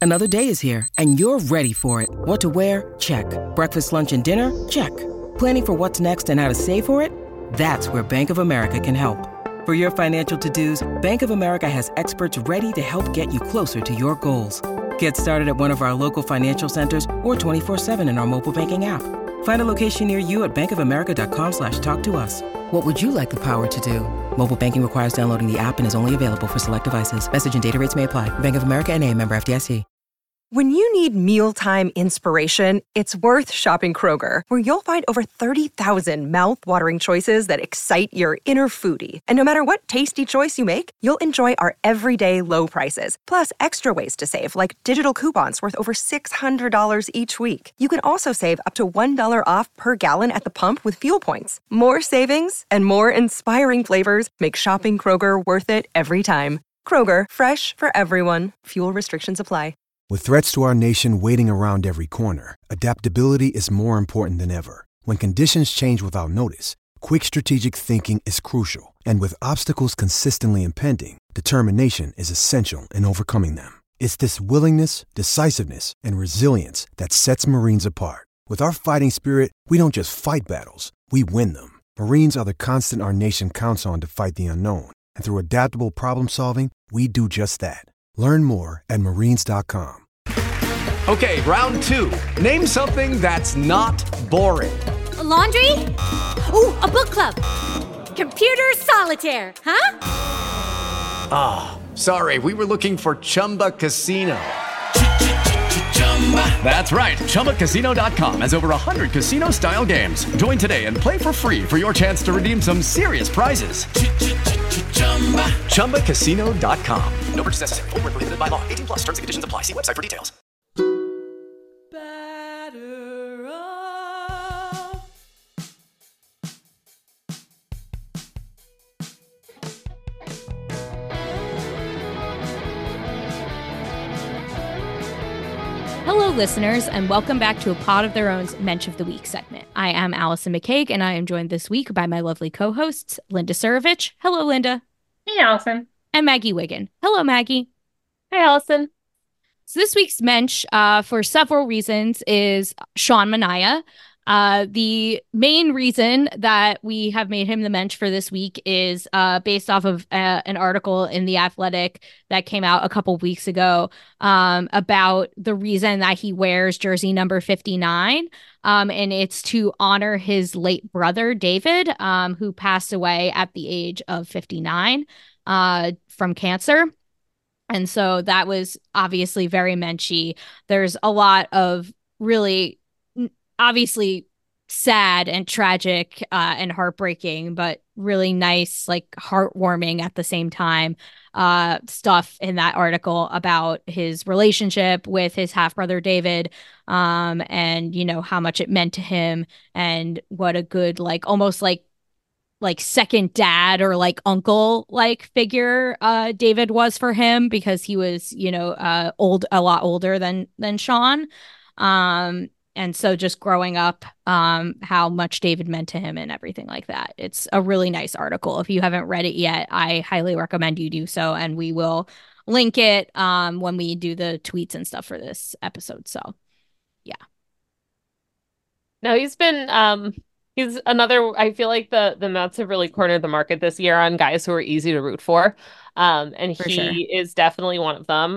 Another day is here, and you're ready for it. What to wear? Check. Breakfast, lunch, and dinner? Check. Planning for what's next and how to save for it? That's where Bank of America can help. For your financial to-dos, Bank of America has experts ready to help get you closer to your goals. Get started at one of our local financial centers or 24/7 in our mobile banking app. Find a location near you at bankofamerica.com/talktous. What would you like the power to do? Mobile banking requires downloading the app and is only available for select devices. Message and data rates may apply. Bank of America N.A., member FDIC. When you need mealtime inspiration, it's worth shopping Kroger, where you'll find over 30,000 mouth-watering choices that excite your inner foodie. And no matter what tasty choice you make, you'll enjoy our everyday low prices, plus extra ways to save, like digital coupons worth over $600 each week. You can also save up to $1 off per gallon at the pump with fuel points. More savings and more inspiring flavors make shopping Kroger worth it every time. Kroger, fresh for everyone. Fuel restrictions apply. With threats to our nation waiting around every corner, adaptability is more important than ever. When conditions change without notice, quick strategic thinking is crucial. And with obstacles consistently impending, determination is essential in overcoming them. It's this willingness, decisiveness, and resilience that sets Marines apart. With our fighting spirit, we don't just fight battles, we win them. Marines are the constant our nation counts on to fight the unknown. And through adaptable problem solving, we do just that. Learn more at marines.com. Okay, round two. Name something that's not boring. A laundry? Ooh, a book club. Computer solitaire, huh? Ah, sorry, we were looking for Chumba Casino. That's right, ChumbaCasino.com has over 100 casino-style games. Join today and play for free for your chance to redeem some serious prizes. ChumbaCasino.com. No purchase necessary. Void where prohibited by law. 18 plus. Terms and conditions apply. See website for details. Better off. Hello, listeners, and welcome back to A Pod of Their Own's Mensch of the Week segment. I am Allison McCaig, and I am joined this week by my lovely co-hosts, Linda Surovich. Hello, Linda. Hey, Allison. And Maggie Wiggin. Hello, Maggie. Hey, Allison. So this week's Mensch, for several reasons, is Sean Manaea. The main reason that we have made him the Mensch for this week is based off of an article in The Athletic that came out a couple weeks ago about the reason that he wears jersey number 59. And it's to honor his late brother, David, who passed away at the age of 59 from cancer. And so that was obviously very Menschy. There's a lot of really obviously sad and tragic and heartbreaking, but really nice, like heartwarming at the same time stuff in that article about his relationship with his half-brother David, and you know how much it meant to him and what a good almost like second dad or like uncle like figure David was for him, because he was a lot older than Sean. And so just growing up, how much David meant to him and everything like that. It's a really nice article. If you haven't read it yet, I highly recommend you do so. And we will link it when we do the tweets and stuff for this episode. So, yeah. No, he's been he's another. I feel like the Mets have really cornered the market this year on guys who are easy to root for. And For he sure. is definitely one of them.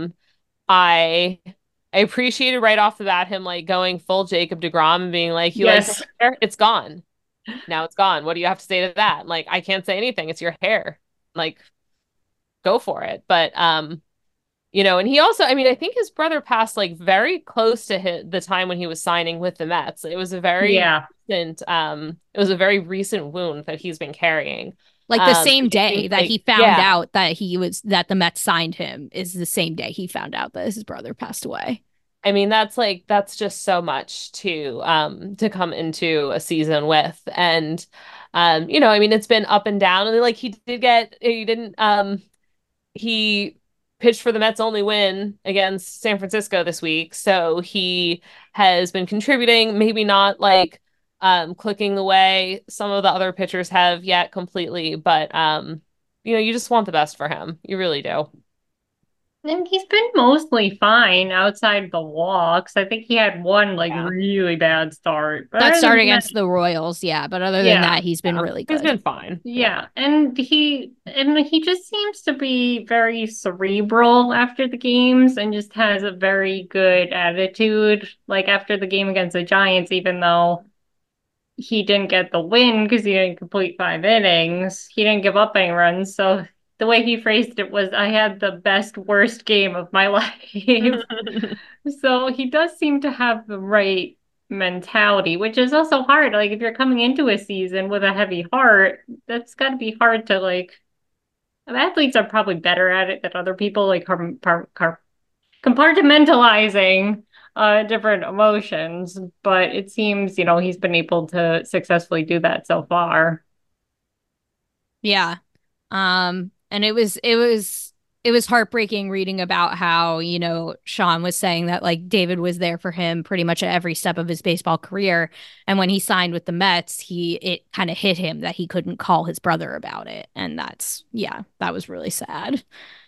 I appreciated right off the bat him like going full Jacob deGrom and being like, "You like Yes. your hair? It's gone. Now it's gone. What do you have to say to that?" Like, I can't say anything. It's your hair. Like, go for it. But and he also, I mean, I think his brother passed like very close to the time when he was signing with the Mets. It was a very recent, it was a very recent wound that he's been carrying. Like the same day that he found yeah. out that that the Mets signed him is the same day he found out that his brother passed away. I mean, that's just so much to come into a season with. And, I mean, it's been up and down, and like he pitched for the Mets' only win against San Francisco this week. So he has been contributing, maybe not like clicking the way some of the other pitchers have yet completely, but you just want the best for him. You really do. And he's been mostly fine outside the walks. I think he had one Yeah. really bad start. But That other start than against that, the Royals, yeah. But other than yeah, that, he's been really He's good. been fine. yeah. And he just seems to be very cerebral after the games and just has a very good attitude. Like after the game against the Giants, even though he didn't get the win because he didn't complete 5 innings, he didn't give up any runs. So the way he phrased it was, I had the best, worst game of my life. So he does seem to have the right mentality, which is also hard. Like if you're coming into a season with a heavy heart, that's got to be hard to like. Athletes are probably better at it than other people, like compartmentalizing different emotions. But it seems, he's been able to successfully do that so far. Yeah. And it was heartbreaking reading about how, Sean was saying that like David was there for him pretty much at every step of his baseball career. And when he signed with the Mets, it kind of hit him that he couldn't call his brother about it. And that was really sad.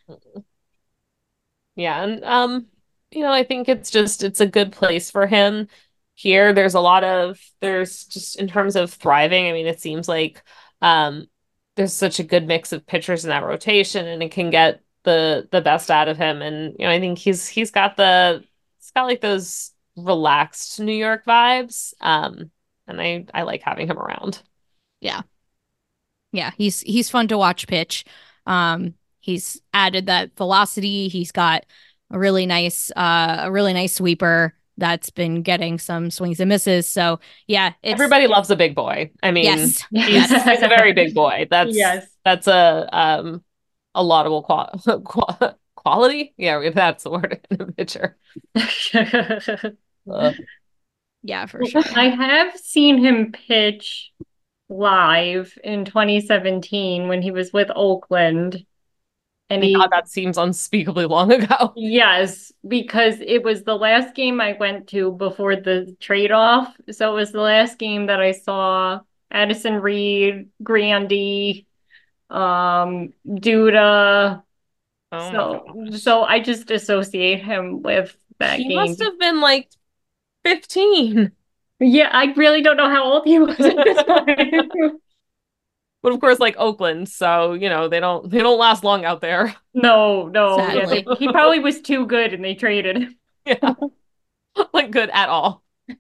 Yeah, and I think it's a good place for him here. There's just in terms of thriving, I mean, it seems like there's such a good mix of pitchers in that rotation, and it can get the best out of him. And I think he's got like those relaxed New York vibes. And I like having him around. Yeah. Yeah, he's fun to watch pitch. He's added that velocity. He's got a really nice sweeper that's been getting some swings and misses. So yeah, everybody loves a big boy. I mean, yes. he's a very big boy. That's a laudable quality. Yeah, that's the word in a pitcher. Yeah, for sure. I have seen him pitch live in 2017 when he was with Oakland. And God, that seems unspeakably long ago. Yes, because it was the last game I went to before the trade-off. So it was the last game that I saw Addison Reed, Grandy, Duda. So I just associate him with that game. He must have been like 15. Yeah, I really don't know how old he was at this point. But of course, like Oakland, so they don't last long out there. No. Yeah, he probably was too good and they traded him. Yeah. Like good at all.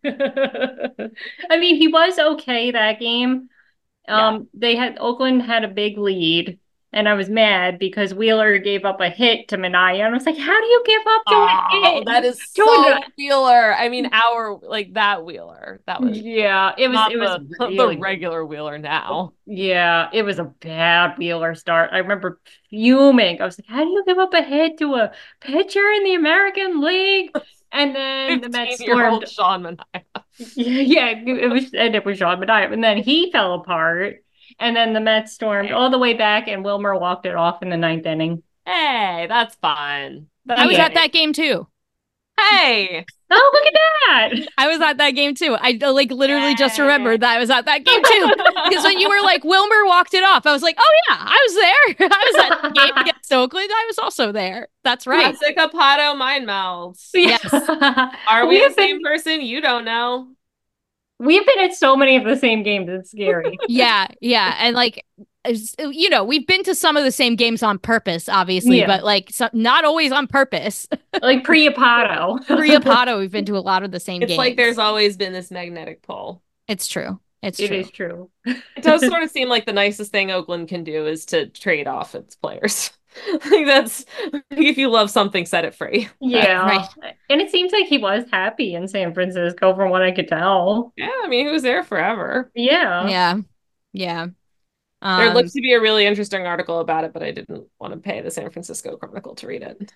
I mean, he was okay that game. Oakland had a big lead, and I was mad because Wheeler gave up a hit to Manaea, and I was like, how do you give up to a hit? That is so Wheeler. I mean, that Wheeler. That was it was the regular Wheeler now. Yeah, it was a bad Wheeler start. I remember fuming. I was like, how do you give up a hit to a pitcher in the American League? And then the Mets stormed Sean Manaea. Yeah, it was Sean Manaea, and then he fell apart. And then the Mets stormed all the way back, and Wilmer walked it off in the 9th inning. Hey, that's fun. I was at that game too. Hey. Oh, look at that. I was at that game too. I literally just remembered that I was at that game too. Because when you were like, Wilmer walked it off, I was like, oh yeah, I was there. I was at the game against Oakland. I was also there. That's right. Jessica Pato mind mouths. Yes. Are we the same person? You don't know. We've been at so many of the same games. It's scary. Yeah. And we've been to some of the same games on purpose, obviously, but not always on purpose. Like Priapato, we've been to a lot of the same games. It's like there's always been this magnetic pull. It's true. It is true. It does sort of seem like the nicest thing Oakland can do is to trade off its players. That's if you love something, set it free. Yeah, right. And it seems like he was happy in San Francisco, from what I could tell. Yeah, I mean, he was there forever. Yeah. There looks to be a really interesting article about it, but I didn't want to pay the San Francisco Chronicle to read it.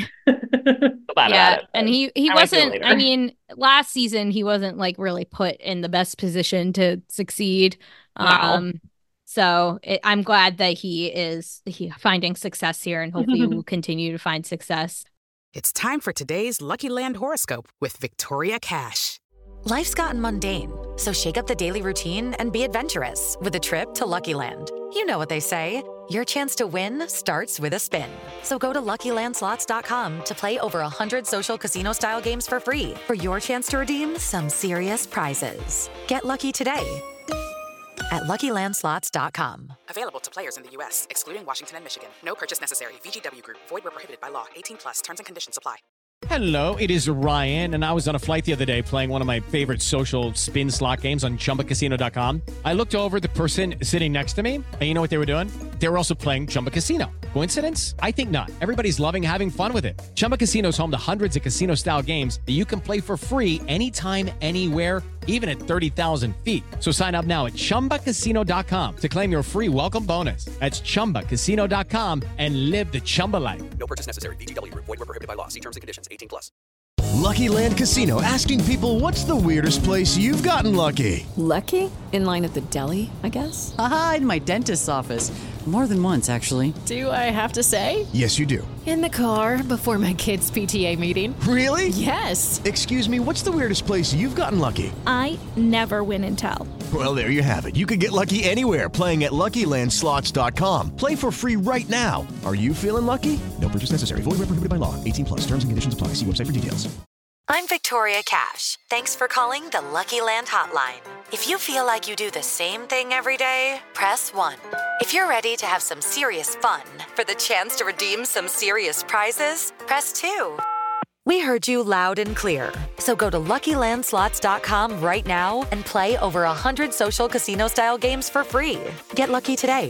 And he wasn't. I mean, last season he wasn't like really put in the best position to succeed. Wow. So I'm glad that he finding success here, and hopefully will continue to find success. It's time for today's Lucky Land horoscope with Victoria Cash. Life's gotten mundane, so shake up the daily routine and be adventurous with a trip to Lucky Land. You know what they say, Your chance to win starts with a spin. So go to LuckyLandSlots.com to play over 100 social casino-style games for free for your chance to redeem some serious prizes. Get lucky today at LuckyLandSlots.com. Available to players in the U.S., excluding Washington and Michigan. No purchase necessary. VGW Group. Void where prohibited by law. 18+. Terms and conditions apply. Hello, it is Ryan, and I was on a flight the other day playing one of my favorite social spin slot games on ChumbaCasino.com. I looked over at the person sitting next to me, and you know what they were doing? They were also playing Chumba Casino. Coincidence? I think not. Everybody's loving having fun with it. Chumba Casino is home to hundreds of casino-style games that you can play for free anytime, anywhere, even at 30,000 feet. So sign up now at ChumbaCasino.com to claim your free welcome bonus. That's ChumbaCasino.com and live the Chumba life. No purchase necessary. VGW Group. Void where prohibited by law. See terms and conditions. 18+. Lucky Land Casino, asking people, what's the weirdest place you've gotten lucky? Lucky? In line at the deli, I guess? Aha, in my dentist's office. More than once, actually. Do I have to say? Yes, you do. In the car before my kids' PTA meeting. Really? Yes. Excuse me, what's the weirdest place you've gotten lucky? I never win and tell. Well, there you have it. You can get lucky anywhere, playing at LuckyLandSlots.com. Play for free right now. Are you feeling lucky? No purchase necessary. Void where prohibited by law. 18+. Terms and conditions apply. See website for details. I'm Victoria Cash. Thanks for calling the Lucky Land Hotline. If you feel like you do the same thing every day, press 1. If you're ready to have some serious fun for the chance to redeem some serious prizes, press 2. We heard you loud and clear. So go to LuckyLandSlots.com right now and play over 100 social casino-style games for free. Get lucky today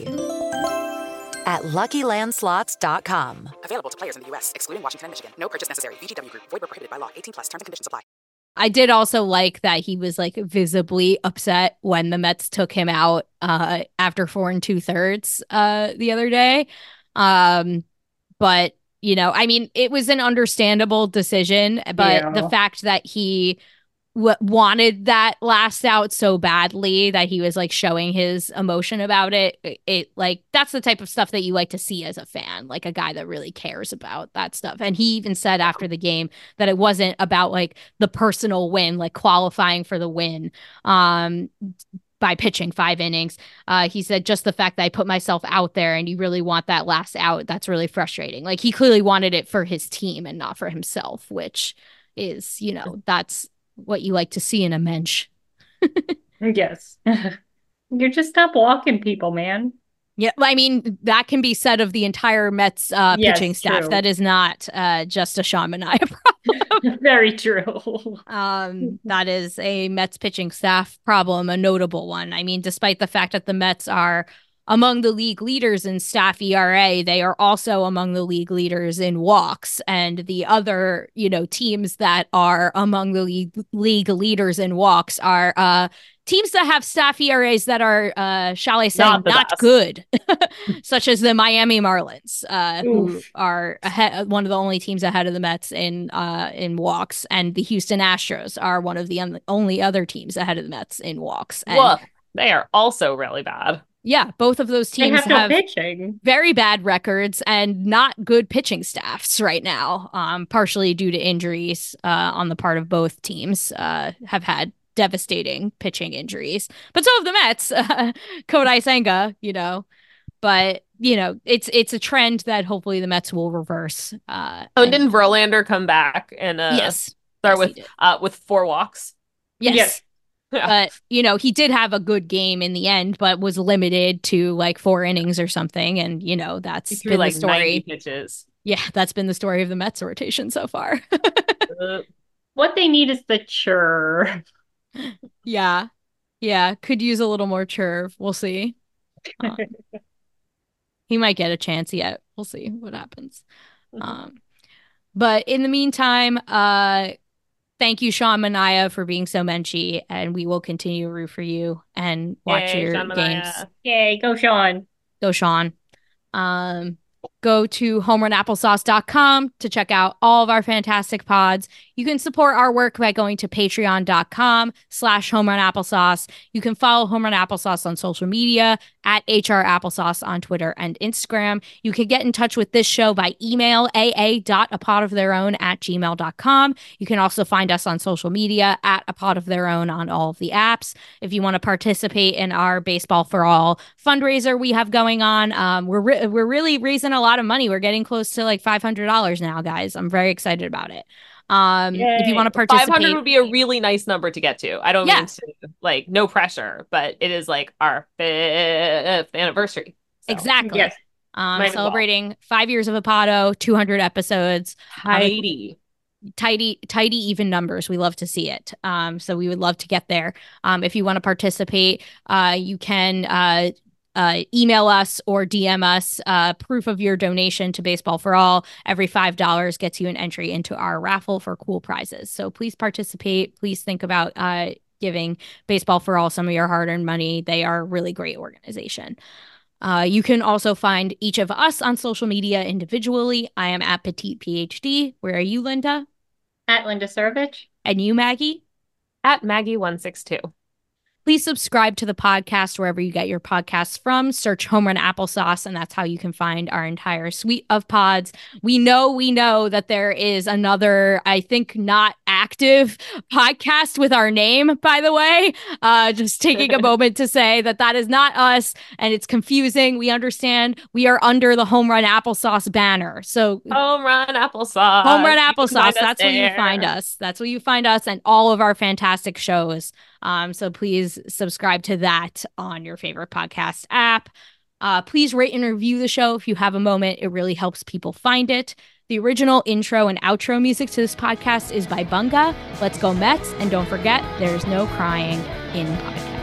at LuckyLandSlots.com. Available to players in the U.S., excluding Washington and Michigan. No purchase necessary. VGW Group. Void where prohibited by law. 18+. Terms and conditions apply. I did also like that he was like visibly upset when the Mets took him out after 4 2/3 the other day. But, you know, I mean, it was an understandable decision, but the fact that he wanted that last out so badly that he was like showing his emotion about it like that's the type of stuff that you like to see as a fan, like a guy that really cares about that stuff. And he even said after the game that it wasn't about like the personal win, like qualifying for the win by pitching 5 innings. He said just the fact that I put myself out there and you really want that last out, that's really frustrating. Like he clearly wanted it for his team and not for himself, which is, you know, that's what you like to see in a mensch. Yes. You just stop walking people, man. Yeah, I mean, that can be said of the entire Mets pitching staff. True. That is not just a Sean Manaea problem. Very true. That is a Mets pitching staff problem, a notable one. I mean, despite the fact that the Mets are among the league leaders in staff ERA, they are also among the league leaders in walks. And the other, you know, teams that are among the league leaders in walks are teams that have staff ERAs that are, shall I say, not good, such as the Miami Marlins, who are ahead, one of the only teams ahead of the Mets in walks, and the Houston Astros are one of the only other teams ahead of the Mets in walks. And well, they are also really bad. Yeah, both of those teams have pitching. Very bad records and not good pitching staffs right now, partially due to injuries on the part of both teams, have had devastating pitching injuries. But so have the Mets, Kodai Senga, you know. But, you know, it's a trend that hopefully the Mets will reverse. Didn't Verlander come back and start with 4 walks? Yes. Yeah. But, you know, he did have a good game in the end, but was limited to like 4 innings or something. And, you know, that's been like the story. 90 pitches. Yeah, that's been the story of the Mets rotation so far. What they need is the churr. Yeah. Yeah. Could use a little more churr. We'll see. He might get a chance yet. We'll see what happens. But in the meantime, thank you, Sean Manaea, for being so menchy, and we will continue to root for you and watch your games. Yay, go Sean. Go Sean. And Go to homerunapplesauce.com to check out all of our fantastic pods. You can support our work by going to patreon.com/homerunapplesauce. You can follow Home Run Applesauce on social media at HR Applesauce on Twitter and Instagram. You can get in touch with this show by email, aa.apodoftheirown@gmail.com. You can also find us on social media at A Pod of Their Own on all of the apps. If you want to participate in our Baseball for All fundraiser we have going on, we're really raising a lot of money. We're getting close to like $500 now, guys. I'm very excited about it. If you want to participate, 500 would be a really nice number to get to. I don't mean to, like, no pressure, but it is like our 5th anniversary. So. Exactly. Yes. Celebrating 5 years of Apado, 200 episodes. Tidy even numbers. We love to see it. So we would love to get there. If you want to participate, you can email us or DM us proof of your donation to Baseball for All. Every $5 gets you an entry into our raffle for cool prizes. So please participate. Please think about giving Baseball for All some of your hard-earned money. They are a really great organization. You can also find each of us on social media individually. I am at Petite PhD. Where are you, Linda? At Linda Surovich. And you, Maggie? At Maggie162. Please subscribe to the podcast wherever you get your podcasts from. Search Home Run Applesauce, and that's how you can find our entire suite of pods. We know that there is another, I think, not active podcast with our name, by the way. Just taking a moment to say that is not us, and it's confusing. We understand we are under the Home Run Applesauce banner. So Home Run Applesauce. Home Run Applesauce. That's where you find us. That's where you find us and all of our fantastic shows. So please subscribe to that on your favorite podcast app. Please rate and review the show if you have a moment. It really helps people find it. The original intro and outro music to this podcast is by Bunga. Let's go Mets. And don't forget, there's no crying in podcast.